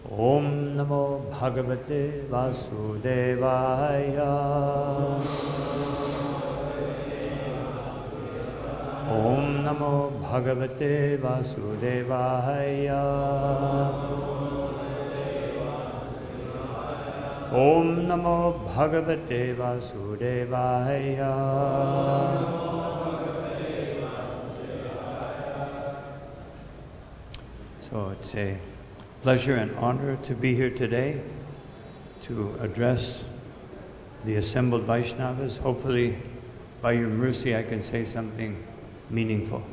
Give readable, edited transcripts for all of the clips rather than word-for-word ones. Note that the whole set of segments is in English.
Om Namo Bhagavate Vasudevaya. Om Namo Bhagavate Vasudevaya. Om Namo Bhagavate Vasudevaya. So it's a pleasure and honor to be here today to address the assembled Vaishnavas. Hopefully, by your mercy, I can say something meaningful.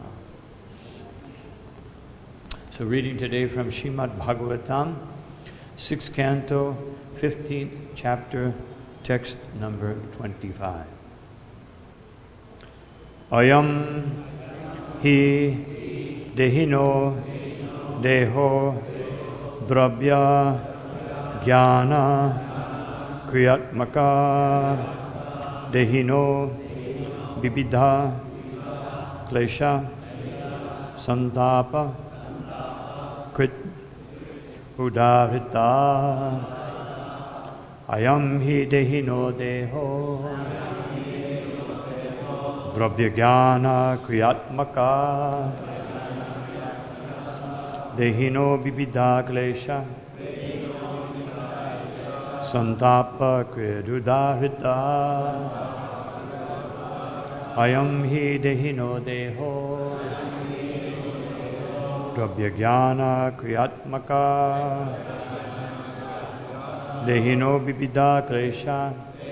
So reading today from Srimad Bhagavatam, 6th canto, 15th chapter, text number 25. Ayam hi dehino deho Drabya Jnana Kriyatmaka Dehino Bibidha Klesha Santapa Krit Udarita Ayam hi Dehino Deho Drabya Jnana Kriyatmaka Dehino Bibidha Klesha Santapa Kridudarita Ayam hi Dehino Deho Drabya Jnana Kriyatmaka Dehino Bibidha Klesha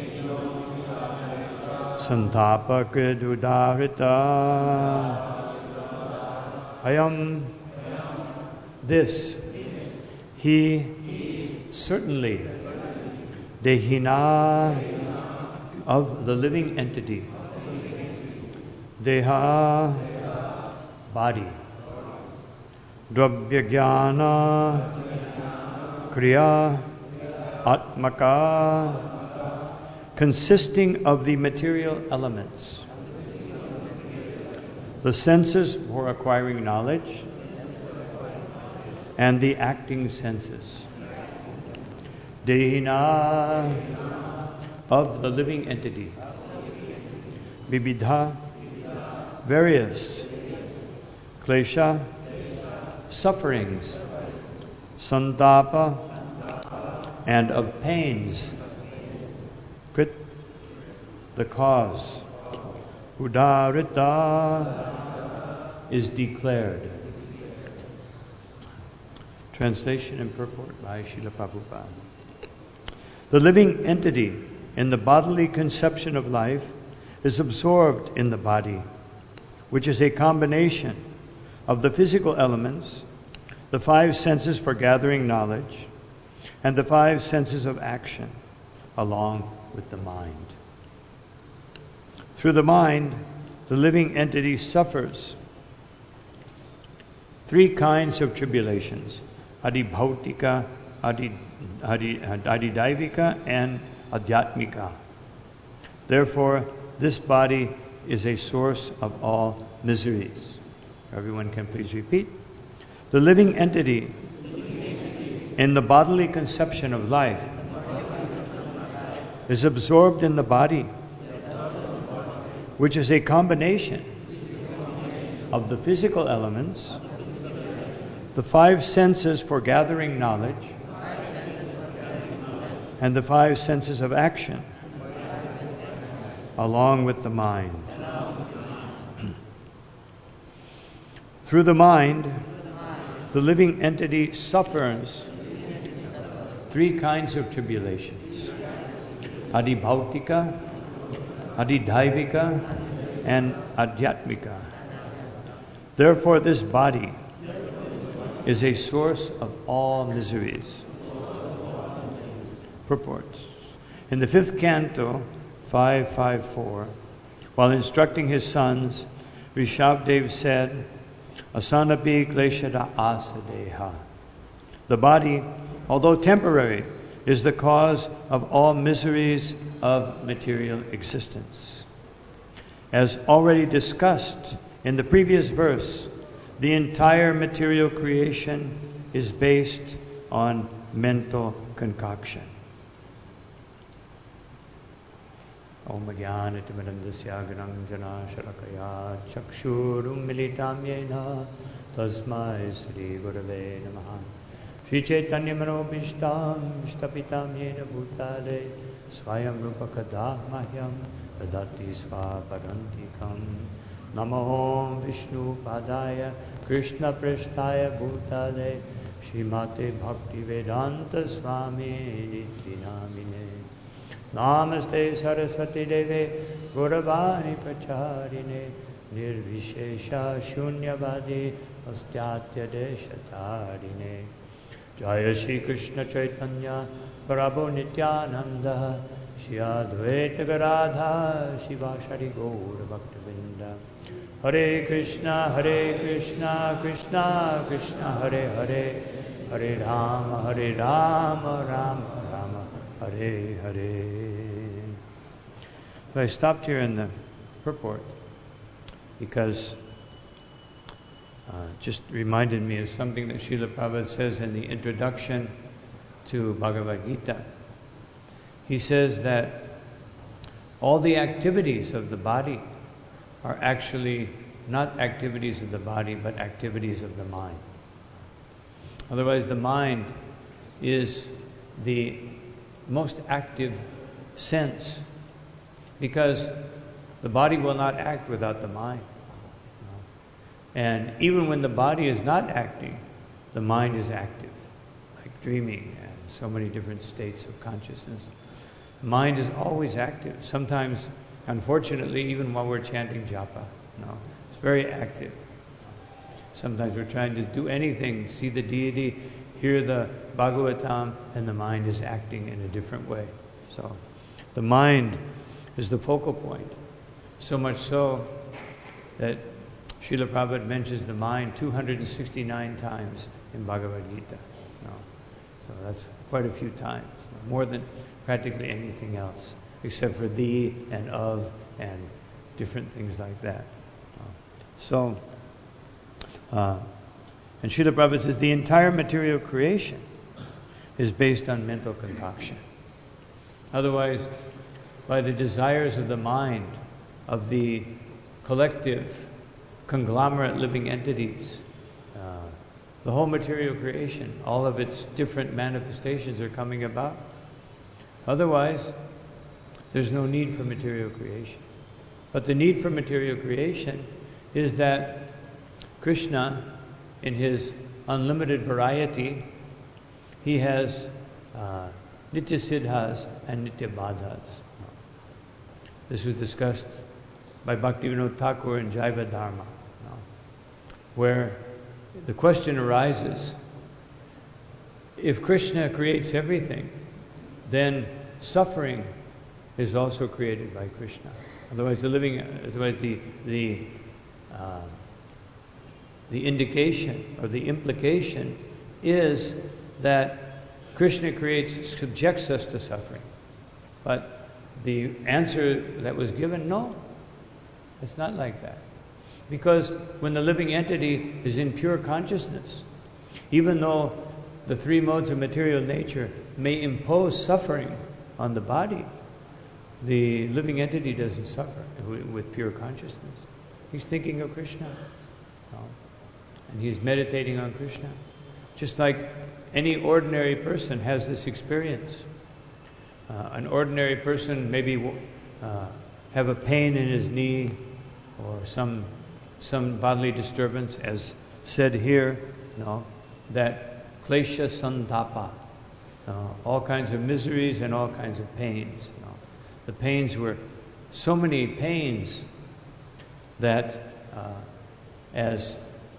Santapa Kridudarita Ayam This, he, certainly, Dehina, of the living entity, Deha, body, Drabya Jnana, Kriya, Atmaka, consisting of the material elements, the senses for acquiring knowledge, and the acting senses. Dehina, of the living entity. Bibidha, various. Klesha, sufferings. Santapa, and of pains. Krit, the cause. Udarita, is declared. Translation and purport by Srila Prabhupada. The living entity in the bodily conception of life is absorbed in the body, which is a combination of the physical elements, the 5 senses for gathering knowledge, and the 5 senses of action, along with the mind. Through the mind, the living entity suffers 3 kinds of tribulations: Adibhautika, Adidaivika, and Adhyatmika. Therefore, this body is a source of all miseries. Everyone can please repeat. The living entity in the bodily conception of life is absorbed in the body, which is a combination of the physical elements, the 5 senses for gathering knowledge, and the 5 senses of action, along with the mind. Through the mind, the living entity suffers 3 kinds of tribulations: Adibhautika, Adidaivika, and Adhyatmika. Therefore, this body is a source of all miseries. Purports. In the 5th canto, 554, while instructing his sons, Rishabdev said, Asanapi kleshada asadeha. The body, although temporary, is the cause of all miseries of material existence. As already discussed in the previous verse, the entire material creation is based on mental concoction. Om Jnanatimirandasya Gnananjana Shalakaya Chakshurum Militam Yena Tasmai Sri Gurave Namaha Sri Chaitanya Manobishtam Shtapitam Yena Bhutale Swayam Rupakada Mahyam Dadati Swaparantikam Namo Vishnu Padaya Krishna Prasthaya Bhutale Srimate Bhakti Vedanta Swami Niti Namine Namaste Saraswati Deve Gauravani Pracharine Nirvishesha Shunyavadi Astyatya Deshatarine Jaya Shri Krishna Chaitanya Prabhu Nityananda Shri Advaita Gadadhar Shivashari Gaura Bhaktivinda Hare Krishna Krishna Krishna Hare Hare Hare Rama Rama Rama Hare Hare. So I stopped here in the purport because just reminded me of something that Srila Prabhupada says in the introduction to Bhagavad Gita. He says that all the activities of the body are actually not activities of the body, but activities of the mind. Otherwise, the mind is the most active sense, because the body will not act without the mind. And even when the body is not acting, the mind is active, like dreaming and so many different states of consciousness. The mind is always active. Sometimes, unfortunately, even while we're chanting japa, it's very active. Sometimes we're trying to do anything, see the deity, hear the Bhagavatam, and the mind is acting in a different way. So the mind is the focal point. So much so that Srila Prabhupada mentions the mind 269 times in Bhagavad Gita. So that's quite a few times, more than practically anything else, except for thee and of and different things like that. And Srila Prabhupada says the entire material creation is based on mental concoction. Otherwise, by the desires of the mind, of the collective, conglomerate living entities, the whole material creation, all of its different manifestations are coming about. Otherwise, there's no need for material creation. But the need for material creation is that Krishna, in his unlimited variety, he has Nitya Siddhas and Nitya Badhas. This was discussed by Bhaktivinoda Thakur in Jaiva Dharma, where the question arises, if Krishna creates everything, then suffering is also created by Krishna. Otherwise, the indication or the implication is that Krishna subjects us to suffering. But the answer that was given, no, it's not like that. Because when the living entity is in pure consciousness, even though the three modes of material nature may impose suffering on the body, the living entity doesn't suffer with pure consciousness. He's thinking of Krishna. And he's meditating on Krishna. Just like any ordinary person has this experience. An ordinary person maybe have a pain in his knee or some bodily disturbance, as said here, that klesha santapa, all kinds of miseries and all kinds of pains. The pains were so many pains that, as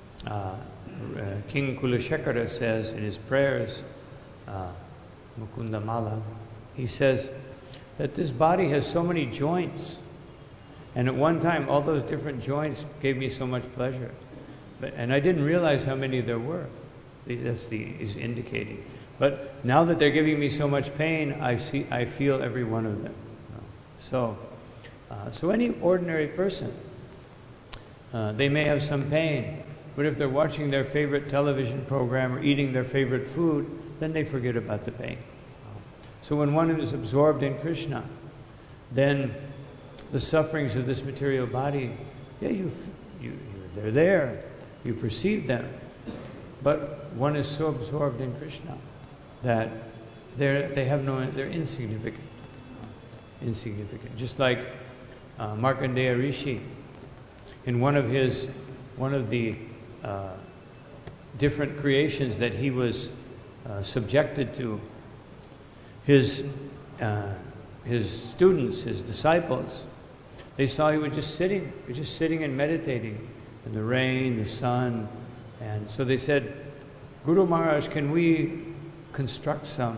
King Kulashekara says in his prayers, Mukunda Mala, he says that this body has so many joints, and at one time all those different joints gave me so much pleasure, and I didn't realize how many there were. He's indicating. But now that they're giving me so much pain, I feel every one of them. So any ordinary person, they may have some pain, but if they're watching their favorite television program or eating their favorite food, then they forget about the pain. So when one is absorbed in Krishna, then the sufferings of this material body, yeah, they're there, you perceive them, but one is so absorbed in Krishna that they're insignificant. Insignificant. Just like Markandeya Rishi, in one of the different creations that he was subjected to, his students, his disciples, they saw he was just sitting and meditating in the rain, the sun, and so they said, Guru Maharaj, can we construct some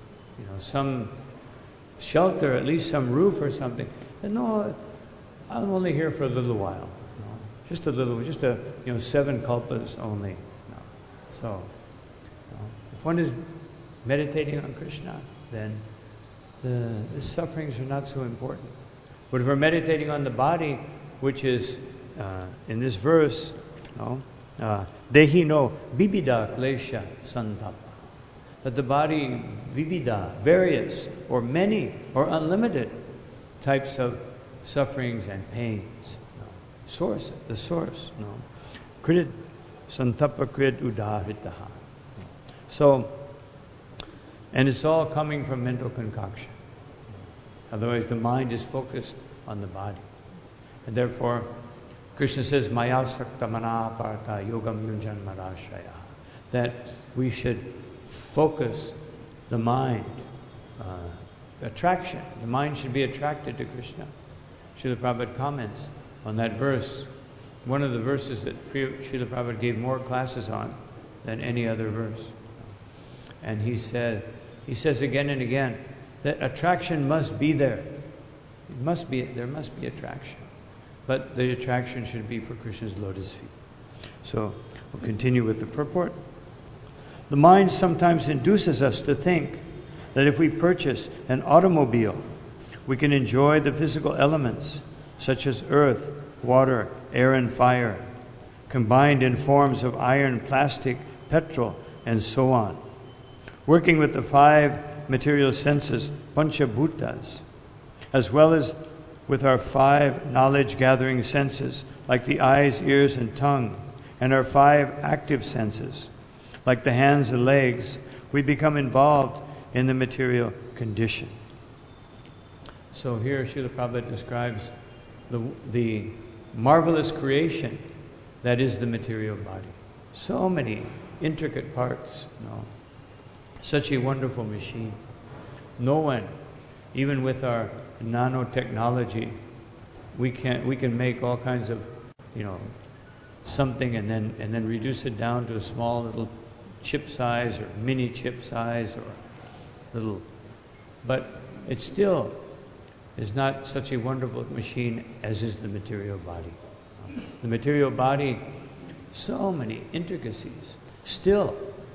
shelter, at least some roof or something? And no, I'm only here for a little while. Just 7 kalpas only. So, if one is meditating on Krishna, then the sufferings are not so important. But if we're meditating on the body, which is in this verse, dehi no vivida klesha santapa, that the body vivida, various or many or unlimited types of sufferings and pains. The source. Krid santapa krid udahritaha. So, and it's all coming from mental concoction. Otherwise the mind is focused on the body. And therefore, Krishna says, Maya sakta mana partha yogam yunjan marashraya, that we should focus the mind. Attraction. The mind should be attracted to Krishna. Srila Prabhupada comments on that verse, one of the verses that Srila Prabhupada gave more classes on than any other verse. And he says again and again that attraction must be there. There must be attraction. But the attraction should be for Krishna's lotus feet. So we'll continue with the purport. The mind sometimes induces us to think that if we purchase an automobile, we can enjoy the physical elements such as earth, water, air, and fire, combined in forms of iron, plastic, petrol, and so on. Working with the 5 material senses, panchabhutas, as well as with our 5 knowledge-gathering senses, like the eyes, ears, and tongue, and our 5 active senses, like the hands and legs, we become involved in the material condition. So here Srila Prabhupada describes the marvelous creation that is the material body. So many intricate parts, such a wonderful machine. No one, even with our nanotechnology, we can make all kinds of, something and then reduce it down to a small little chip size or mini chip size or little, but it still is not such a wonderful machine as is the material body. The material body, so many intricacies. Still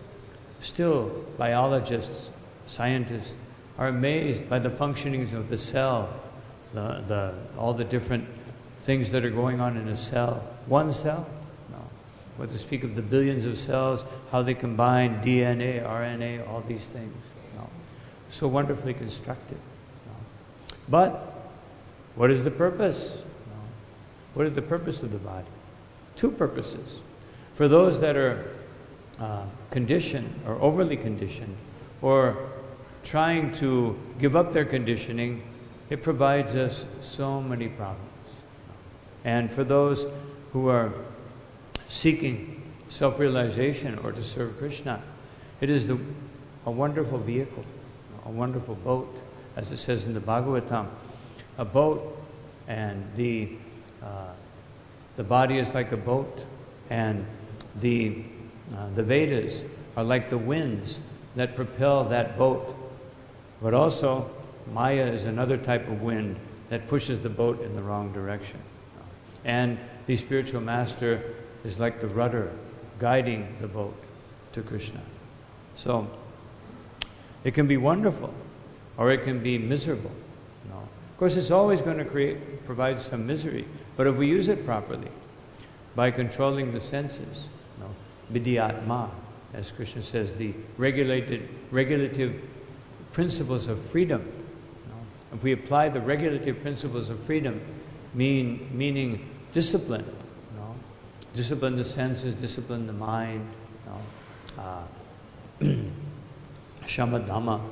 biologists, scientists are amazed by the functionings of the cell, all the different things that are going on in a cell. One cell? No. But to speak of the billions of cells, how they combine DNA, RNA, all these things. No. So wonderfully constructed. But what is the purpose? What is the purpose of the body? 2 purposes. For those that are conditioned or overly conditioned or trying to give up their conditioning, it provides us so many problems. And for those who are seeking self-realization or to serve Krishna, it is a wonderful vehicle, a wonderful boat. As it says in the Bhagavatam, a boat, and the body is like a boat, and the Vedas are like the winds that propel that boat. But also, Maya is another type of wind that pushes the boat in the wrong direction. And the spiritual master is like the rudder guiding the boat to Krishna. So, it can be wonderful, or it can be miserable. Of course, it's always going to provide some misery, but if we use it properly, by controlling the senses, vidyatma, as Krishna says, the regulative principles of freedom. If we apply the regulative principles of freedom, meaning discipline, discipline the senses, discipline the mind, shamadhamma,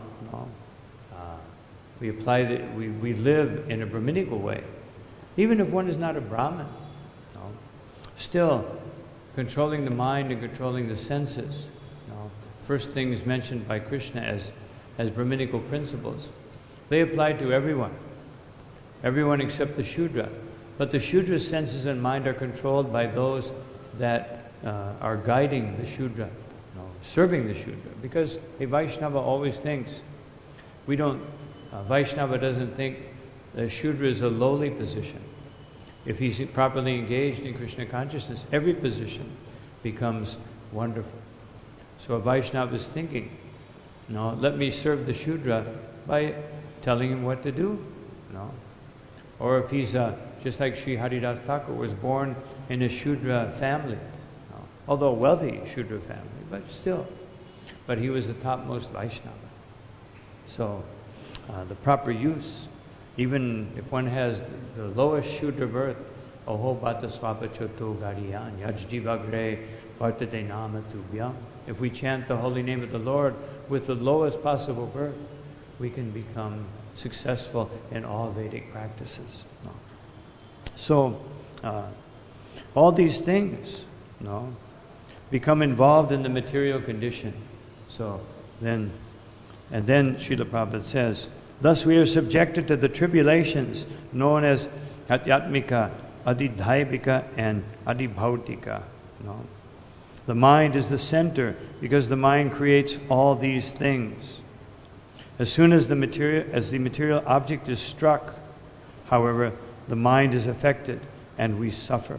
we apply that, we live in a Brahminical way. Even if one is not a Brahmin, still controlling the mind and controlling the senses. First things mentioned by Krishna as Brahminical principles. They apply to everyone except the Shudra. But the Shudra's senses and mind are controlled by those that are guiding the Shudra, serving the Shudra. Because a Vaishnava always thinks, Vaishnava doesn't think the Shudra is a lowly position. If he's properly engaged in Krishna consciousness, every position becomes wonderful. So a Vaishnava is thinking, let me serve the Shudra by telling him what to do. Or if he's just like Sri Haridas Thakur was born in a Shudra family, although a wealthy Shudra family, but still. But he was the topmost Vaishnava. So the proper use, even if one has the lowest Shudra birth, Oho Bata Swapa Choto Gariyan Yajjivagre Vartate Nama Tubhyam. If we chant the holy name of the Lord with the lowest possible birth, we can become successful in all Vedic practices. So, all these things, become involved in the material condition. So then Srila Prabhupada says, thus we are subjected to the tribulations known as Atyatmika, Adidhaivika, and Adibhautika. The mind is the center because the mind creates all these things. As soon as the material object is struck, however, the mind is affected and we suffer.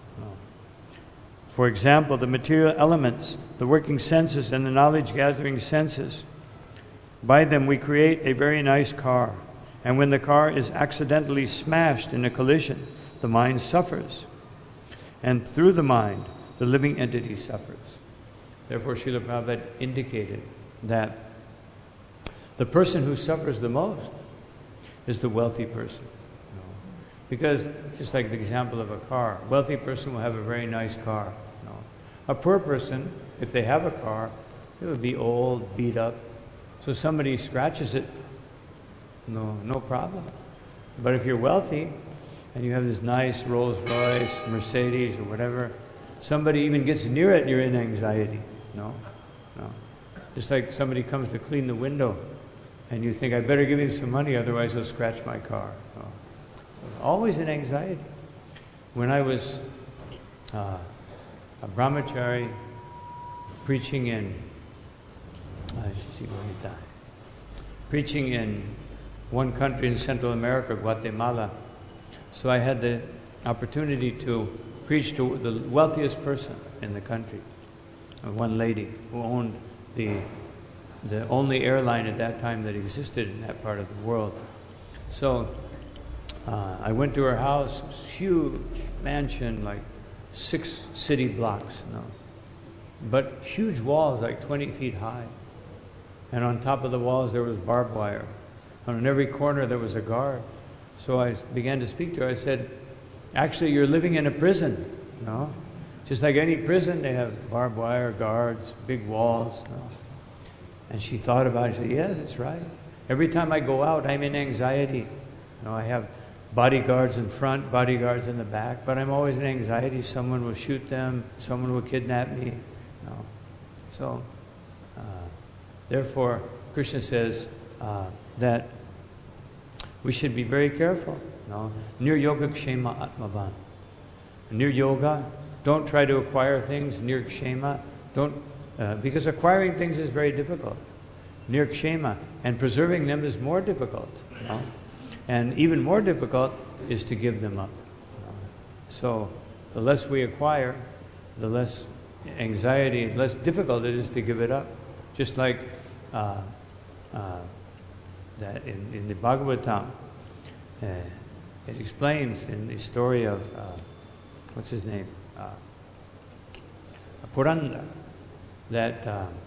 For example, the material elements, the working senses and the knowledge-gathering senses, by them we create a very nice car. And when the car is accidentally smashed in a collision, the mind suffers. And through the mind, the living entity suffers. Therefore, Srila Prabhupada indicated that the person who suffers the most is the wealthy person. Because, just like the example of a car, a wealthy person will have a very nice car. A poor person, if they have a car, it would be old, beat up. So somebody scratches it, no problem. But if you're wealthy and you have this nice Rolls Royce, Mercedes, or whatever, somebody even gets near it and you're in anxiety. No. Just like somebody comes to clean the window and you think, I better give him some money, otherwise he'll scratch my car. So always in anxiety. When I was a brahmachari preaching in one country in Central America, Guatemala. So I had the opportunity to preach to the wealthiest person in the country, one lady who owned the only airline at that time that existed in that part of the world. So I went to her house. It was a huge mansion, like 6 city blocks, but huge walls, like 20 feet high. And on top of the walls there was barbed wire. And on every corner there was a guard. So I began to speak to her. I said, actually, you're living in a prison. Just like any prison, they have barbed wire, guards, big walls. And she thought about it. She said, yes, that's right. Every time I go out, I'm in anxiety. I have bodyguards in front, bodyguards in the back, but I'm always in anxiety. Someone will shoot them. Someone will kidnap me. So, therefore, Krishna says that we should be very careful. Nir yoga kshema atmavan. Nir yoga, don't try to acquire things. Nir kshema, because acquiring things is very difficult. Nir kshema, and preserving them is more difficult. And even more difficult is to give them up. So, the less we acquire, the less anxiety, the less difficult it is to give it up. Just like that in the Bhagavatam, it explains in the story of, what's his name? Purandar. that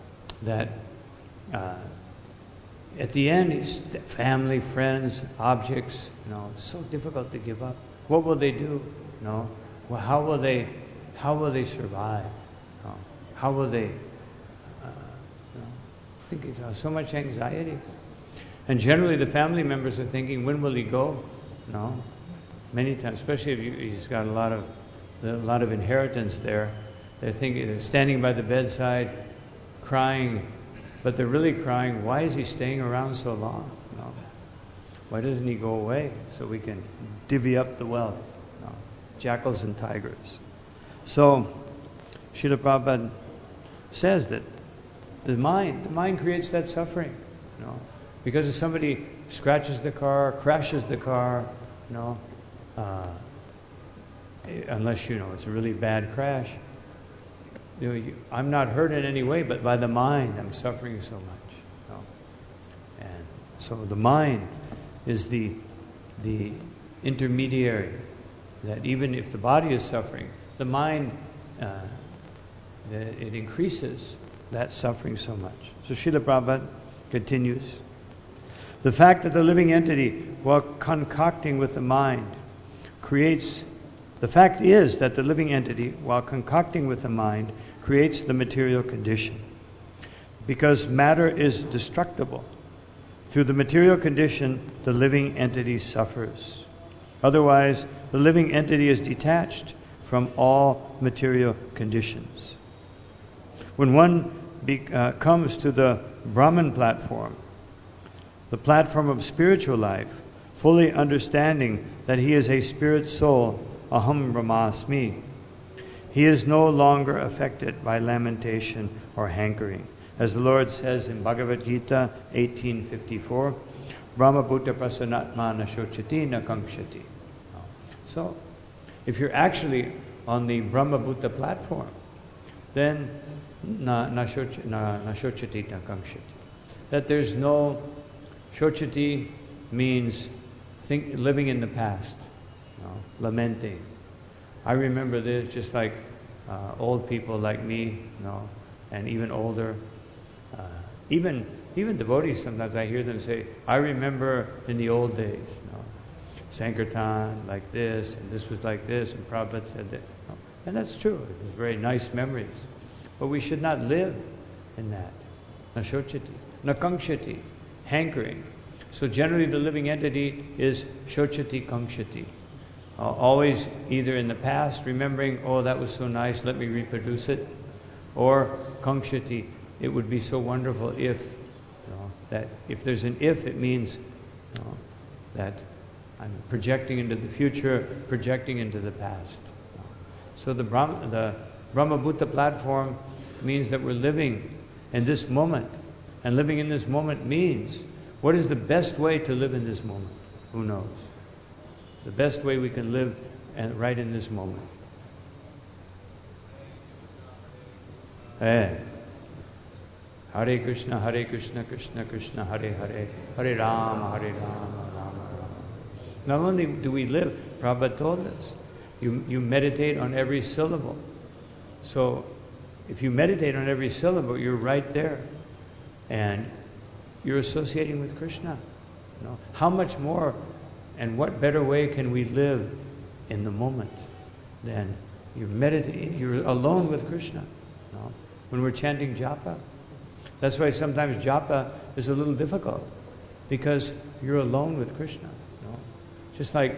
at the end, it's family, friends, objects. It's so difficult to give up. What will they do? Well, how will they survive? How will they? I think it's so much anxiety, and generally the family members are thinking, when will he go? Many times, especially if he's got a lot of inheritance there. They're standing by the bedside, crying, but they're really crying, why is he staying around so long? Why doesn't he go away so we can divvy up the wealth? Jackals and tigers. So, Srila Prabhupada says that the mind creates that suffering. Because if somebody scratches the car, crashes the car, unless it's a really bad crash, I'm not hurt in any way, but by the mind I'm suffering so much. And so the mind is the intermediary, that even if the body is suffering, the mind it increases that suffering so much. So Srila Prabhupada continues. The fact that the living entity, while concocting with the mind, creates the material condition. Because matter is destructible. Through the material condition, the living entity suffers. Otherwise, the living entity is detached from all material conditions. When one comes to the Brahman platform, the platform of spiritual life, fully understanding that he is a spirit soul, Aham Brahmasmi, he is no longer affected by lamentation or hankering. As the Lord says in Bhagavad Gita 18:54, Brahma Bhuta Prasanatma na shochati na kankshati. So, if you're actually on the Brahma Bhuta platform, then na shochati na kankshati. That there's no shochati means living in the past, lamenting. I remember this, just like old people like me, and even older. Even devotees, sometimes I hear them say, I remember in the old days, Sankirtan like this, and this was like this, and Prabhupada said that. And that's true. It was very nice memories. But we should not live in that. Na shochati, na kankshati, hankering. So generally the living entity is shochati kankshati. Always either in the past, remembering, oh, that was so nice, let me reproduce it. Or kankshati, it would be so wonderful if, that if there's an if, it means that I'm projecting into the future, projecting into the past. So the Brahma Bhuta platform means that we're living in this moment. And living in this moment means, what is the best way to live in this moment? Who knows? The best way we can live right in this moment. Hare Krishna, Krishna Krishna, Hare Hare, Hare Rama, Hare Rama, Rama Rama. Not only do we live, Prabhupada told us, you meditate on every syllable. So if you meditate on every syllable, you're right there. And you're associating with Krishna. How much more and what better way can we live in the moment than you're alone with Krishna. When we're chanting japa. That's why sometimes japa is a little difficult, because you're alone with Krishna. Just like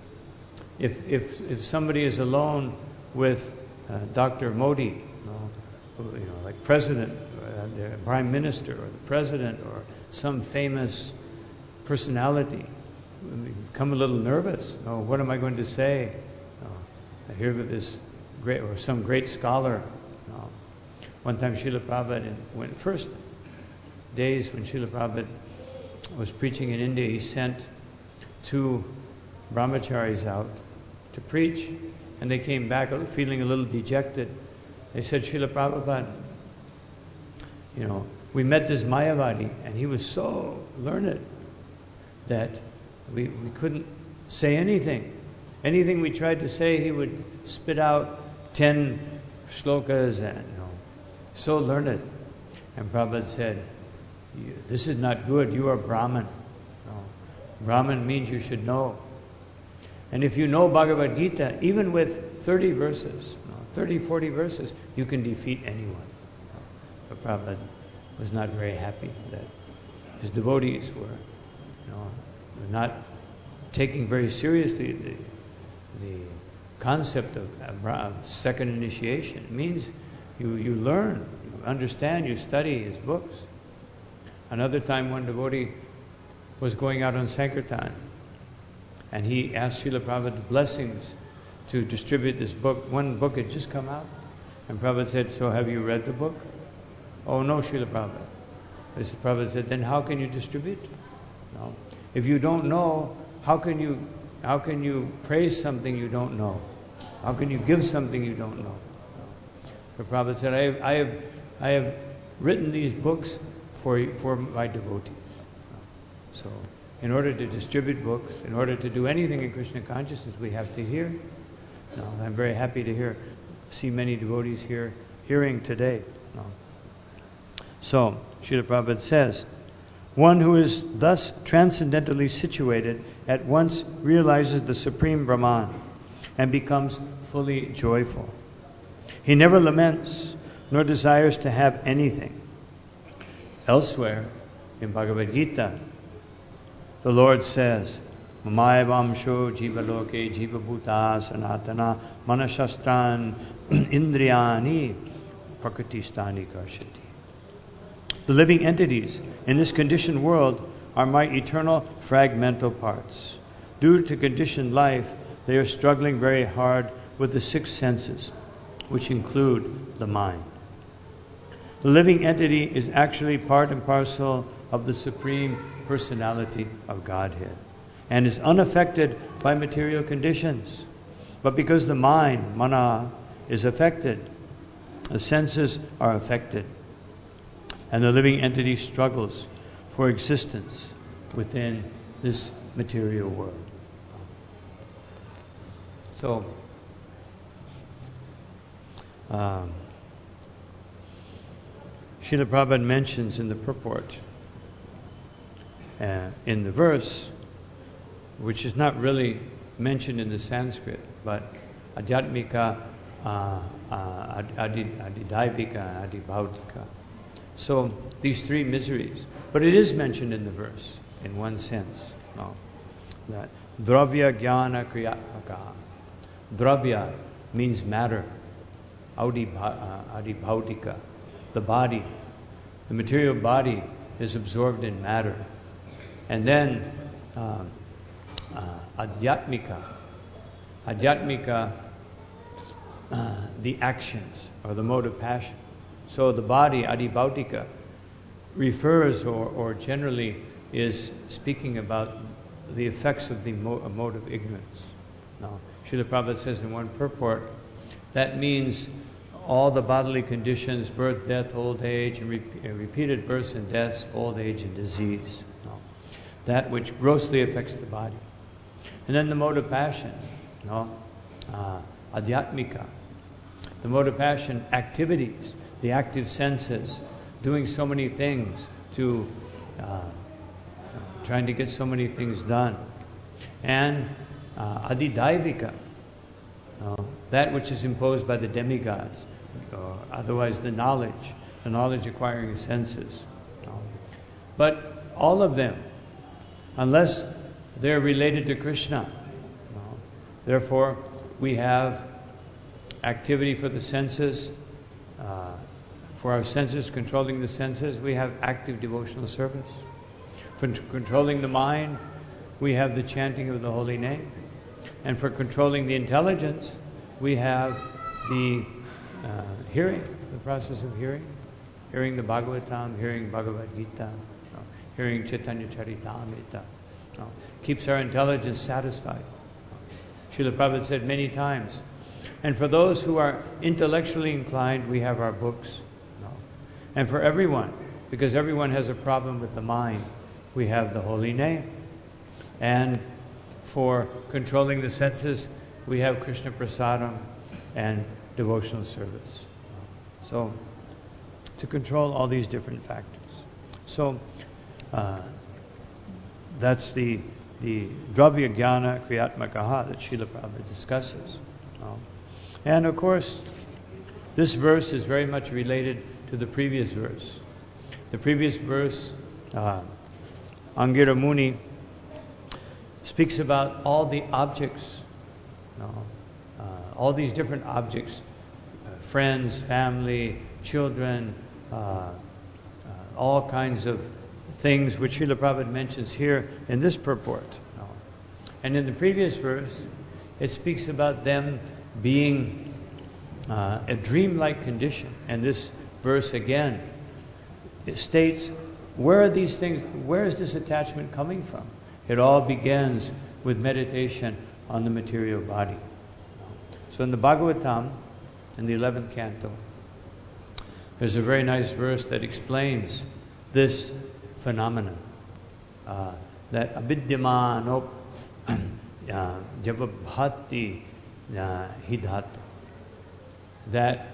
if somebody is alone with Dr. Modi, like president, the prime minister, or the president, or some famous personality, you become a little nervous. What am I going to say? I hear with this great, or some great scholar. One time Srila Prabhupada, when first days when Srila Prabhupada was preaching in India, he sent 2 brahmacharis out to preach, and they came back feeling a little dejected. They said, Srila Prabhupada, we met this Mayavadi, and he was so learned that we couldn't say anything. Anything we tried to say, he would spit out 10 shlokas and so learned. And Prabhupada said, this is not good, you are Brahman. No. Brahman means you should know. And if you know Bhagavad Gita, even with 30 verses, 30, 40 verses, you can defeat anyone. But Prabhupada was not very happy that his devotees were not taking very seriously the concept of second initiation. It means you learn, you understand, you study his books. Another time, one devotee was going out on Sankirtan, and he asked Srila Prabhupada blessings to distribute this book. One book had just come out, and Prabhupada said, "So have you read the book?" "Oh no, Srila Prabhupada." Prabhupada said, "Then how can you distribute?" No. If you don't know, how can you praise something you don't know? How can you give something you don't know? But Prabhupada said, I have written these books for my devotees. So, in order to distribute books, in order to do anything in Krishna consciousness, we have to hear. No, I'm very happy to see many devotees here hearing today. No. So, Srila Prabhupada says, one who is thus transcendentally situated at once realizes the Supreme Brahman and becomes fully joyful. He never laments nor desires to have anything. Elsewhere in Bhagavad Gita, the Lord says, Mamaya vamsho jiva loke jiva bhuta sanatana manashastran indriyani prakritistani karshati. The living entities in this conditioned world are my eternal fragmental parts. Due to conditioned life, they are struggling very hard with the six senses, which include the mind. The living entity is actually part and parcel of the Supreme Personality of Godhead and is unaffected by material conditions. But because the mind, mana, is affected, the senses are affected, and the living entity struggles for existence within this material world. So, Srila Prabhupada mentions in the purport, in the verse, which is not really mentioned in the Sanskrit, but Adhyatmika, Adidaivika, Adibhautika. So these three miseries. But it is mentioned in the verse, in one sense. No? That Dravya Jnana Kriyatmaka. Dravya means matter. Adibhautika. The body. The material body is absorbed in matter. And then Adhyatmika. Adhyatmika, the actions, or the mode of passion. So the body, adibhautika, refers or generally is speaking about the effects of the mode of ignorance. Now, Srila Prabhupada says in one purport, that means all the bodily conditions, birth, death, old age, and repeated births and deaths, old age and disease. No. That which grossly affects the body. And then the mode of passion, adhyatmika. The mode of passion, activities, the active senses, doing so many things trying to get so many things done. And adidaivika, that which is imposed by the demigods, or otherwise the knowledge acquiring senses. But all of them, unless they're related to Krishna, therefore we have activity for the senses, for our senses, controlling the senses, we have active devotional service. For controlling the mind, we have the chanting of the holy name. And for controlling the intelligence, we have the hearing, the process of hearing the Bhagavatam, hearing Bhagavad Gita, hearing Chaitanya Charitamrita. Keeps our intelligence satisfied. Srila Prabhupada said many times. And for those who are intellectually inclined, we have our books. And for everyone, because everyone has a problem with the mind, we have the holy name. And for controlling the senses, we have Krishna Prasadam and devotional service. So, to control all these different factors. So that's the Dravya Jnana Kriyatmakaha that Srila Prabhupada discusses. And of course, this verse is very much related to the previous verse. The previous verse, Angira Muni speaks about all the objects, all these different objects, friends, family, children, all kinds of things which Srila Prabhupada mentions here in this purport. And in the previous verse, it speaks about them being a dreamlike condition. And this verse again, it states, where are these things, where is this attachment coming from? It all begins with meditation on the material body. So in the Bhagavatam, in the 11th canto, there's a very nice verse that explains this phenomenon. That avidyamano javabhati hidhatu. That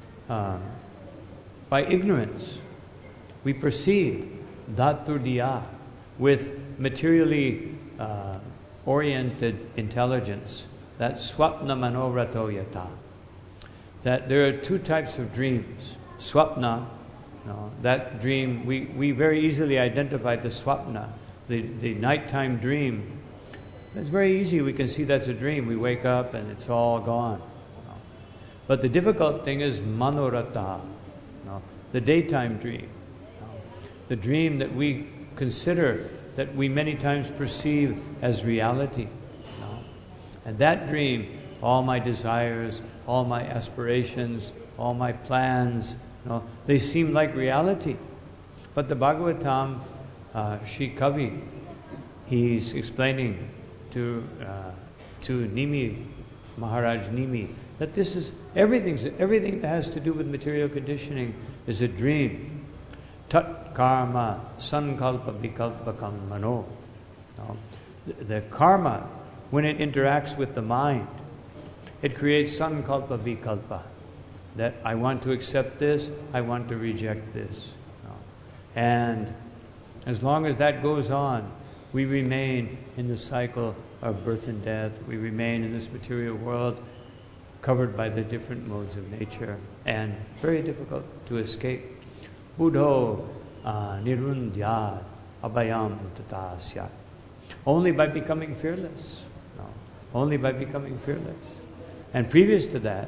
by ignorance we perceive dhaturdiya with materially oriented intelligence, that swapna manovrato yata. That there are two types of dreams. Swapna, that dream, we very easily identify the swapna, the nighttime dream. It's very easy, we can see that's a dream. We wake up and it's all gone. But the difficult thing is manorata, the daytime dream. The dream that we consider, that we many times perceive as reality. And that dream, all my desires, all my aspirations, all my plans, they seem like reality. But the Bhagavatam, Sri Kavi, he's explaining to Nimi, Maharaj Nimi, that this is everything that has to do with material conditioning is a dream. Tat karma sankalpa vikalpakam mano. The karma, when it interacts with the mind, it creates sankalpa vikalpa. That I want to accept this, I want to reject this. And as long as that goes on, we remain in the cycle of birth and death. We remain in this material world covered by the different modes of nature and very difficult to escape. Buddho nirundyad abhayam tatasya. Only by becoming fearless. Only by becoming fearless. And previous to that,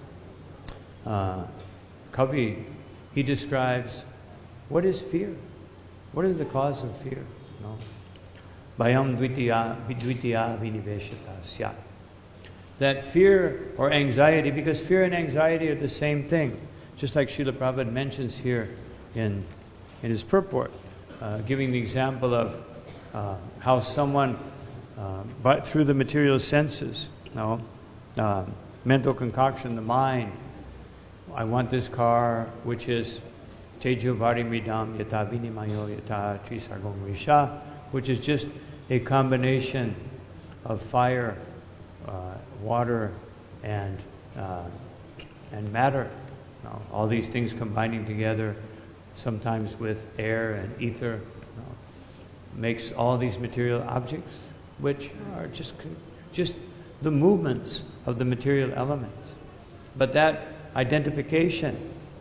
Kavi, he describes what is fear? What is the cause of fear? Bhayam dvitiya viniveshata syat. That fear or anxiety, because fear and anxiety are the same thing, just like Srila Prabhupada mentions here in his purport, giving the example of how someone, but through the material senses, mental concoction, the mind, I want this car, which is Tejo Varimidam Yata Vinimayo Yata Trisargam Risha, which is just a combination of fire, water, and matter. All these things combining together, sometimes with air and ether, makes all these material objects, which are just the movements of the material elements. But that identification,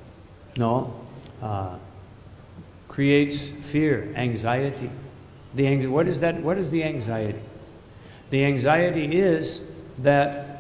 creates fear, anxiety. What is that? What is the anxiety? The anxiety is that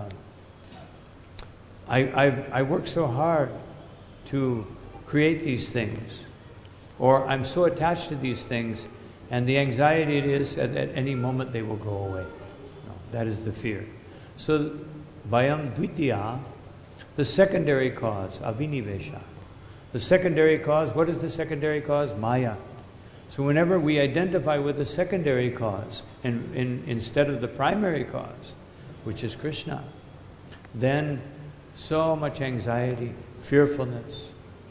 I work so hard to create these things, or I'm so attached to these things, and the anxiety it is at any moment they will go away. That is the fear. So, bhayam dvitiya, the secondary cause, avinivesha. The secondary cause, what is the secondary cause? Maya. So whenever we identify with the secondary cause instead of the primary cause, which is Krishna, then so much anxiety, fearfulness,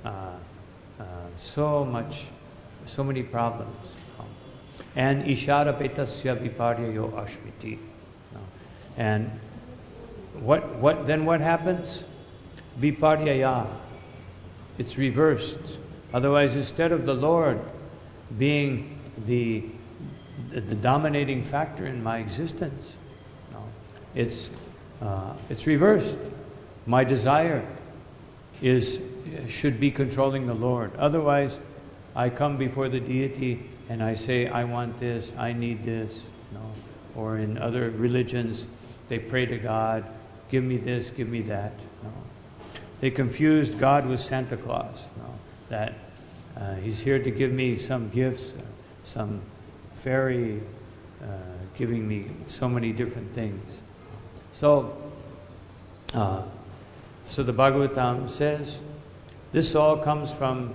so many problems. And ishara petasya viparyayo ashmiti. And what happens? Viparyaya it's reversed. Otherwise, instead of the Lord being the dominating factor in my existence, no, it's reversed. My desire should be controlling the Lord. Otherwise, I come before the deity and I say, I want this, I need this. No. Or in other religions, they pray to God, give me this, give me that. No. They confused God with Santa Claus. No. That he's here to give me some gifts, some fairy giving me so many different things. So the Bhagavatam says, this all comes from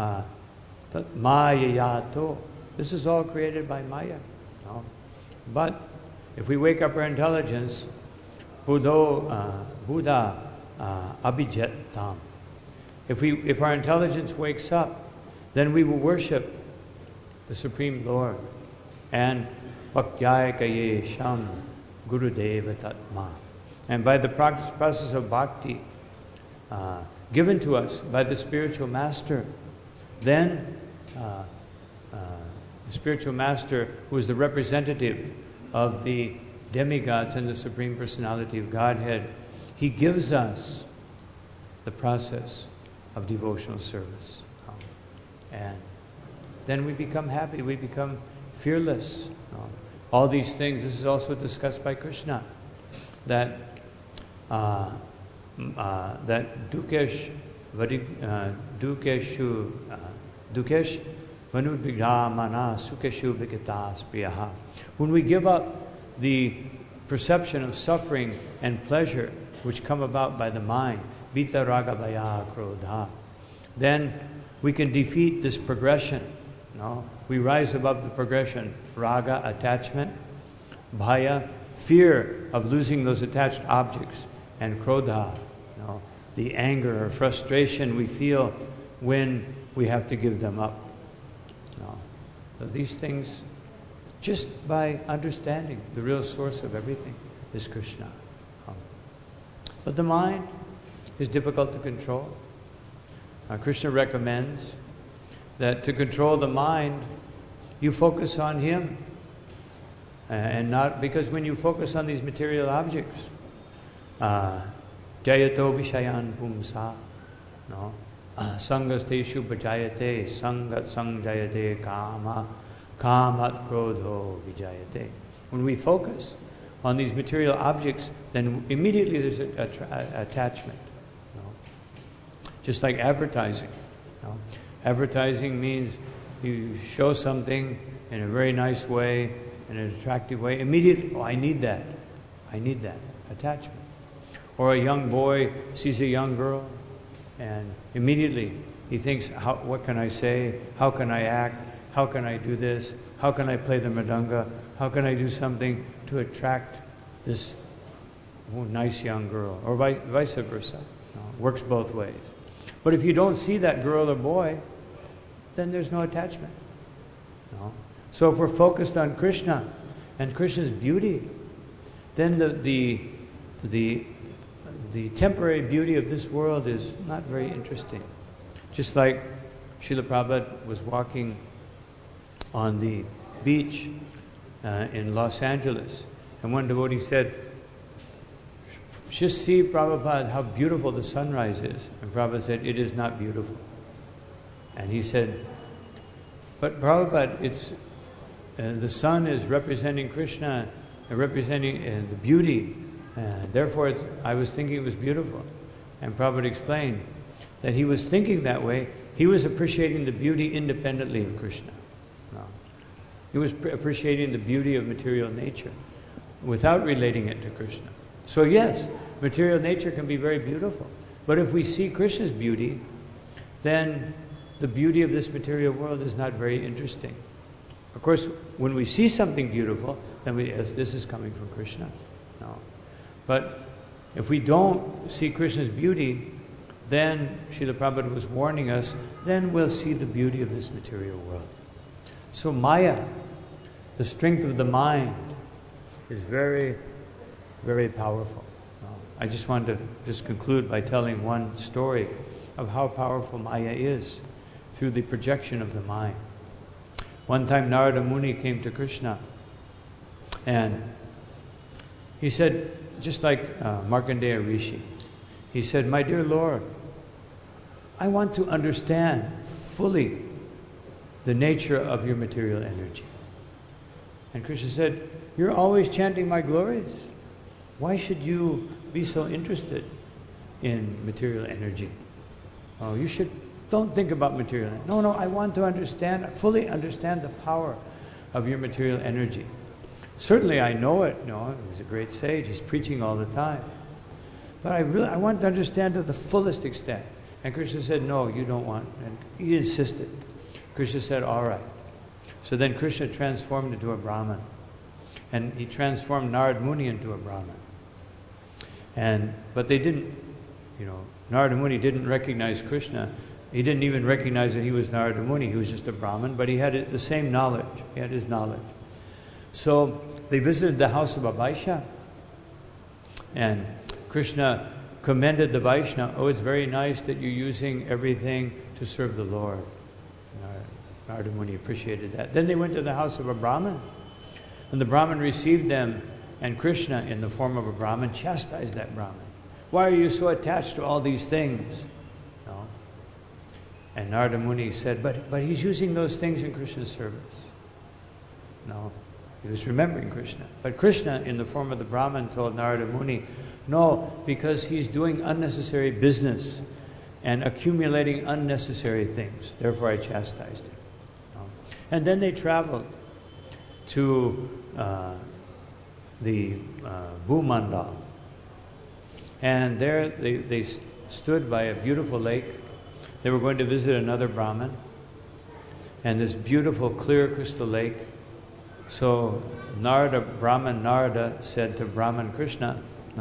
Mayayato. This is all created by Maya. No? But if we wake up our intelligence, Buddha Abhijatam. If our intelligence wakes up, then we will worship the Supreme Lord. And Bhaktyaya Sham Gurudeva Tatma. And by the process of bhakti given to us by the spiritual master, then the spiritual master, who is the representative of the demigods and the Supreme Personality of Godhead, he gives us the process of devotional service. And then we become happy, we become fearless. All these things, this is also discussed by Krishna, that Dukesh Vanudvigramana Sukeshu Vikitas Priyaha. When we give up the perception of suffering and pleasure which come about by the mind, Vita Raga Bhaya Krodha, then we can defeat this progression. No? We rise above the progression. Raga, attachment. Bhaya, fear of losing those attached objects. And Krodha, no? The anger or frustration we feel when we have to give them up. No? So these things, just by understanding the real source of everything is Krishna. But the mind is difficult to control. Krishna recommends that to control the mind, you focus on Him. And not, because when you focus on these material objects, Jayato Vishayan Pumsa, no? Sangasteshu Bhajayate, Sangat Sangjayate Kama, Kamat Krodho Vijayate. When we focus on these material objects, then immediately there's attachment. No? Just like advertising. No? Advertising means you show something in a very nice way, in an attractive way. Immediately, I need that. I need that. Attachment. Or a young boy sees a young girl, and immediately he thinks, what can I say? How can I act? How can I do this? How can I play the mridanga? How can I do something to attract this nice young girl? Or vice versa. No, it works both ways. But if you don't see that girl or boy, then there's no attachment. No? So if we're focused on Krishna and Krishna's beauty, then the temporary beauty of this world is not very interesting. Just like Srila Prabhupada was walking on the beach in Los Angeles, and one devotee said, just see, Prabhupada, how beautiful the sunrise is. And Prabhupada said, it is not beautiful. And he said, but Prabhupada, it's the sun is representing Krishna, representing the beauty. Therefore, I was thinking it was beautiful. And Prabhupada explained that he was thinking that way. He was appreciating the beauty independently of Krishna. No. He was appreciating the beauty of material nature without relating it to Krishna. So yes, material nature can be very beautiful. But if we see Krishna's beauty, then the beauty of this material world is not very interesting. Of course, when we see something beautiful, then yes, this is coming from Krishna. No. But if we don't see Krishna's beauty, then Srila Prabhupada was warning us, then we'll see the beauty of this material world. So Maya, the strength of the mind, is very, very powerful. I just wanted to conclude by telling one story of how powerful Maya is through the projection of the mind. One time Narada Muni came to Krishna and he said, just like Markandeya Rishi, he said, "My dear Lord, I want to understand fully the nature of your material energy." And Krishna said, "You're always chanting my glories. Why should you be so interested in material energy? Oh, don't think about material energy. No, I want to fully understand the power of your material energy. Certainly I know it. He's a great sage. He's preaching all the time. But I want to understand to the fullest extent." And Krishna said, "No, you don't want." And he insisted. Krishna said, "All right." So then Krishna transformed into a Brahman. And he transformed Narada Muni into a Brahman. But they didn't, Narada Muni didn't recognize Krishna. He didn't even recognize that he was Narada Muni. He was just a Brahman, but he had the same knowledge. He had his knowledge. So they visited the house of a Vaishya. And Krishna commended the Vaishnava. "Oh, it's very nice that you're using everything to serve the Lord." Narada Muni appreciated that. Then they went to the house of a Brahmin. And the Brahmin received them, and Krishna, in the form of a Brahmin, chastised that Brahmin. "Why are you so attached to all these things?" And Narada Muni said, but he's using those things in Krishna's service. No, he was remembering Krishna. But Krishna, in the form of the Brahmin, told Narada Muni, "No, because he's doing unnecessary business and accumulating unnecessary things. Therefore I chastised him." And then they traveled to the Bhumandal. And there they stood by a beautiful lake. They were going to visit another Brahmin. And this beautiful, clear crystal lake. So Brahman Narada said to Brahman Krishna,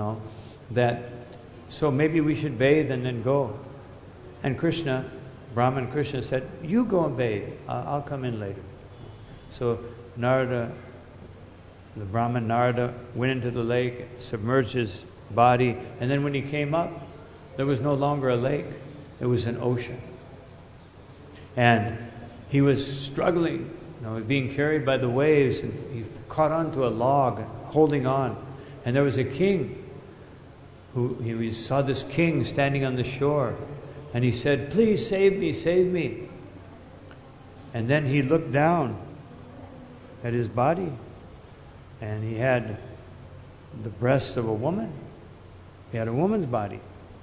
so maybe we should bathe and then go. And Brahman Krishna said, "You go and bathe. I'll come in later." So the Brahman Narada went into the lake, submerged his body, and then when he came up, there was no longer a lake, it was an ocean. And he was struggling, being carried by the waves, and he caught onto a log, holding on. And there was a king, he saw this king standing on the shore, and he said, "Please save me, save me." And then he looked down at his body, and he had the breasts of a woman. He had a woman's body.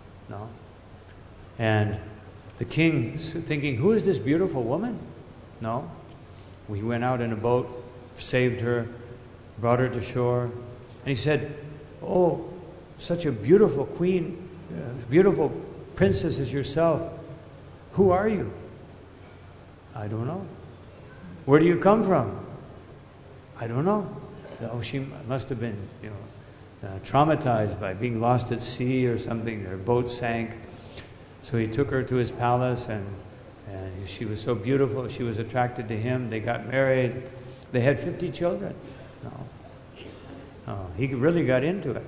And the king, thinking, "Who is this beautiful woman?" We went out in a boat, saved her, brought her to shore. And he said, "Oh, such a beautiful queen, beautiful princess as yourself. Who are you?" "I don't know." "Where do you come from?" "I don't know." "Oh, she must have been, traumatized by being lost at sea or something. Her boat sank." So he took her to his palace, and she was so beautiful. She was attracted to him. They got married. They had 50 children. He really got into it.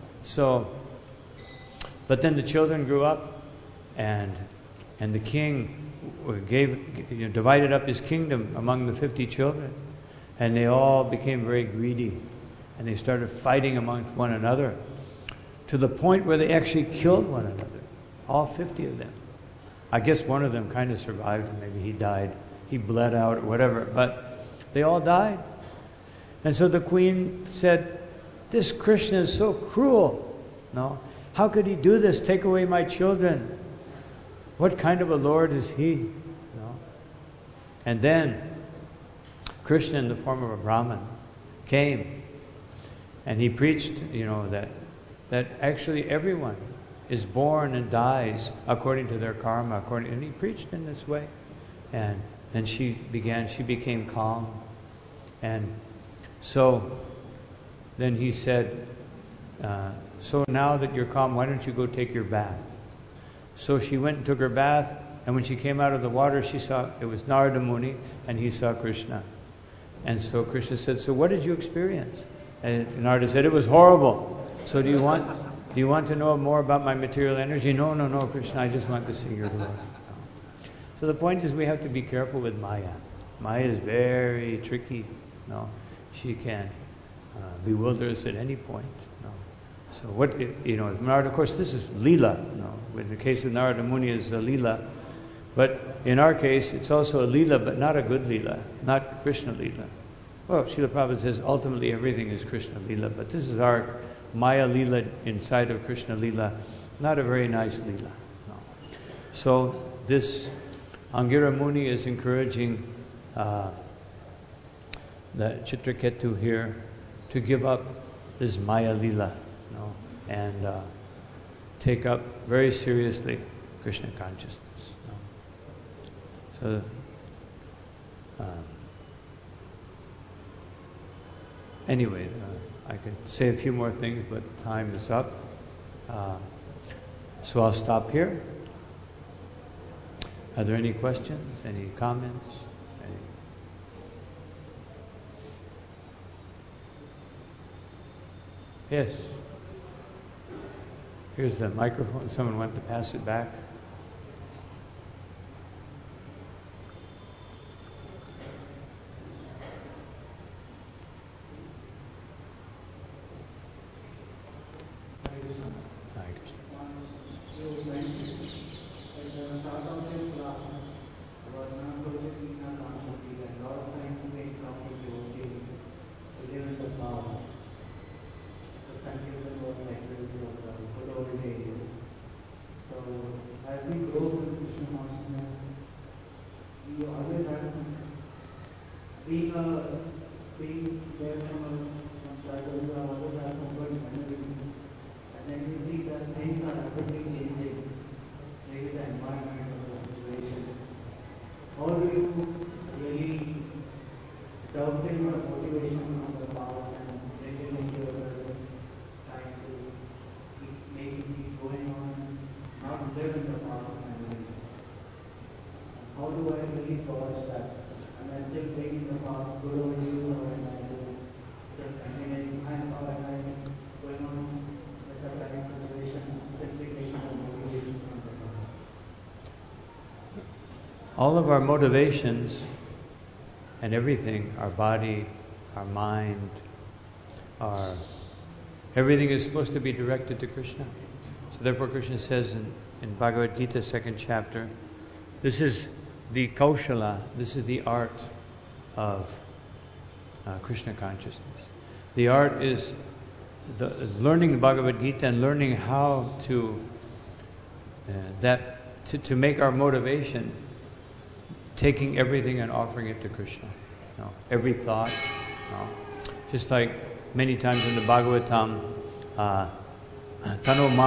But then the children grew up, and the king divided up his kingdom among the 50 children. And they all became very greedy. And they started fighting amongst one another to the point where they actually killed one another. All 50 of them. I guess one of them kind of survived. Maybe he died. He bled out or whatever. But they all died. And so the queen said, "This Krishna is so cruel. How could he do this? Take away my children. What kind of a Lord is he?" And then Krishna, in the form of a Brahman, came, and he preached, that actually everyone is born and dies according to their karma. And he preached in this way, and she became calm, and so then he said, "So now that you're calm, why don't you go take your bath?" So she went and took her bath, and when she came out of the water, she saw it was Narada Muni, and he saw Krishna. And so Krishna said, "So what did you experience?" And Narada said, "It was horrible. So do you want Do you want to know more about my material energy? No, Krishna, I just want to see your glory. So the point is we have to be careful with Maya. Maya is very tricky. No, she can bewilder us at any point. No. So what, if Narada, of course this is Leela. No. In the case of Narada Muni is a Leela. But in our case, it's also a Leela, but not a good Leela, not Krishna Leela. Well, Srila Prabhupada says ultimately everything is Krishna Leela, but this is our Maya Leela inside of Krishna Leela, not a very nice Leela. No. So this Angira Muni is encouraging the Chitraketu here to give up this Maya Leela, and take up very seriously Krishna consciousness. So, anyway, I could say a few more things, but time is up. So I'll stop here. Are there any questions? Any comments? Yes. Here's the microphone. Someone went to pass it back. All of our motivations and everything, our body, our mind, everything is supposed to be directed to Krishna. So therefore Krishna says in Bhagavad Gita, 2nd chapter, this is the kaushala, this is the art of Krishna consciousness. The art is learning the Bhagavad Gita and learning how to make our motivation taking everything and offering it to Krishna. Every thought. Just like many times in the Bhagavatam, Tanu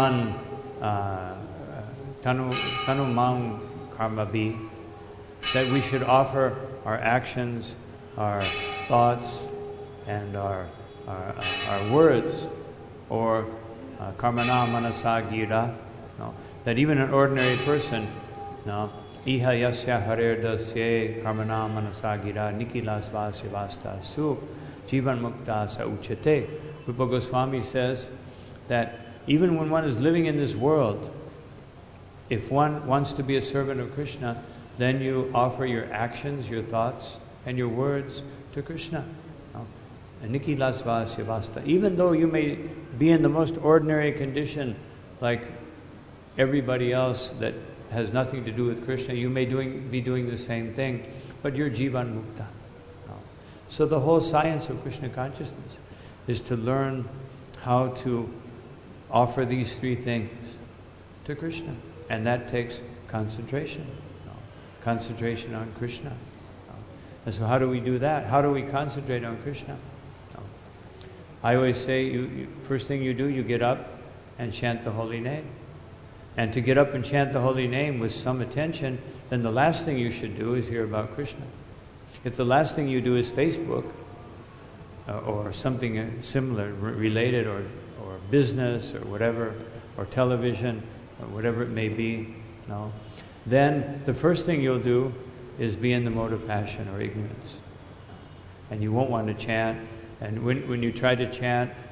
man karma bhi, that we should offer our actions, our thoughts, and our words, or karmana manasa gira, that even an ordinary person, Iha yasya haredasye karmana manasa gira nikilasvasya vasta su jivan mukta sa uchate. Rupa Goswami says that even when one is living in this world, if one wants to be a servant of Krishna, then you offer your actions, your thoughts, and your words to Krishna. Nikilasvasya vasta. Even though you may be in the most ordinary condition, like everybody else that has nothing to do with Krishna, you may be doing the same thing, but you're jivan mukta. So the whole science of Krishna consciousness is to learn how to offer these three things to Krishna, and that takes concentration. Concentration on Krishna. And so how do we do that? How do we concentrate on Krishna? I always say, first thing you do, you get up and chant the holy name. And to get up and chant the holy name with some attention, then the last thing you should do is hear about Krishna. If the last thing you do is Facebook, or something similar, related, or business, or whatever, or television, or whatever it may be, then the first thing you'll do is be in the mode of passion or ignorance. And you won't want to chant. And when you try to chant,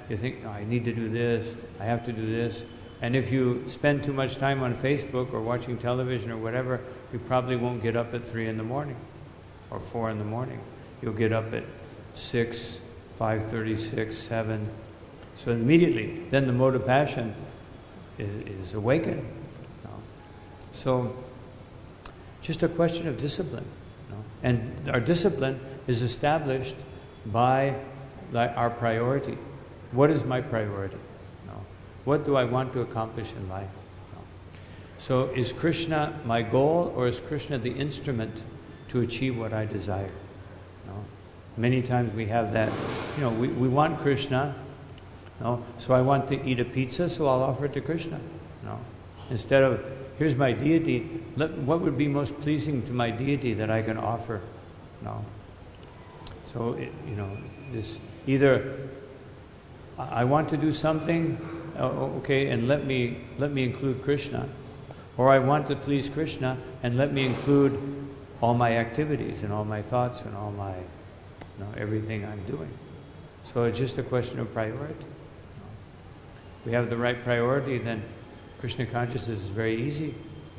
you think, oh, I need to do this, I have to do this. And if you spend too much time on Facebook or watching television or whatever, you probably won't get up at 3 in the morning or 4 in the morning. You'll get up at 6, 5:36, 7. So immediately, then the mode of passion is awakened. So, just a question of discipline. And our discipline is established by our priority. What is my priority? What do I want to accomplish in life? So is Krishna my goal, or is Krishna the instrument to achieve what I desire? Many times we have that, we want Krishna, so I want to eat a pizza, so I'll offer it to Krishna. Instead of, here's my deity, what would be most pleasing to my deity that I can offer? So, this either I want to do something, okay, and let me include Krishna, or I want to please Krishna and let me include all my activities and all my thoughts and all my, everything I'm doing. So it's just a question of priority. If we have the right priority, then Krishna consciousness is very easy.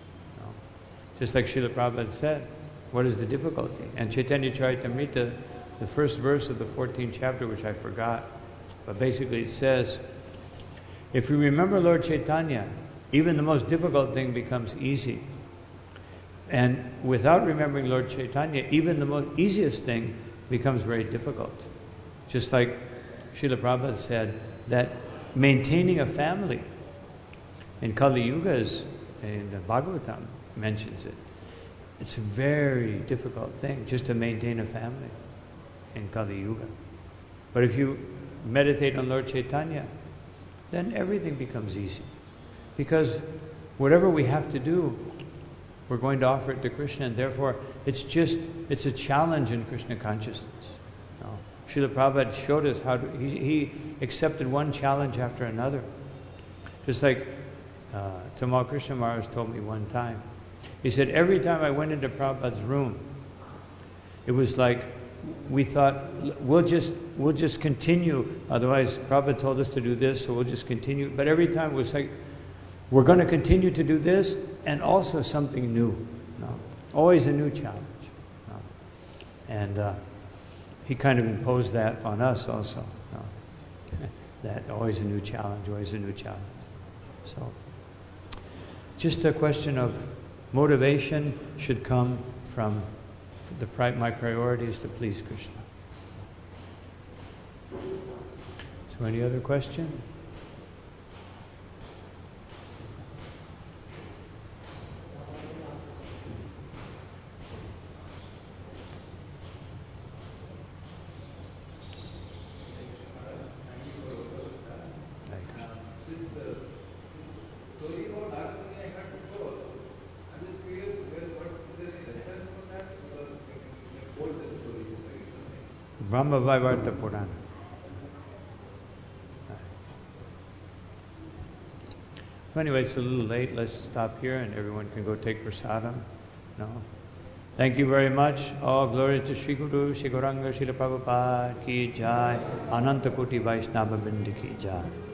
Just like Srila Prabhupada said, what is the difficulty? And Chaitanya Charitamrita, the first verse of the 14th chapter, which I forgot, but basically it says, if we remember Lord Chaitanya, even the most difficult thing becomes easy. And without remembering Lord Chaitanya, even the most easiest thing becomes very difficult. Just like Srila Prabhupada said, that maintaining a family in Kali Yugas, and Bhagavatam mentions it, it's a very difficult thing just to maintain a family in Kali Yuga. But if you meditate on Lord Chaitanya, then everything becomes easy. Because whatever we have to do, we're going to offer it to Krishna, and therefore it's a challenge in Krishna consciousness. Srila Prabhupada showed us how he accepted one challenge after another. Just like Tamal Krishna Maharaj told me one time. He said, every time I went into Prabhupada's room, it was like we thought, we'll just continue. Otherwise, Prabhupada told us to do this, so we'll just continue. But every time it was like, we're going to continue to do this, and also something new. Always a new challenge. And he kind of imposed that on us also. That always a new challenge, always a new challenge. So, just a question of motivation should come from my priority is to please Krishna. So, any other question? Brahma Vaivarta Purana. So anyway, it's a little late. Let's stop here and everyone can go take prasadam. Thank you very much. All glory to Sri Guru, Sri Gauranga, Srila Prabhupada ki jai, Ananta Koti Vaishnava Bindi ki jai.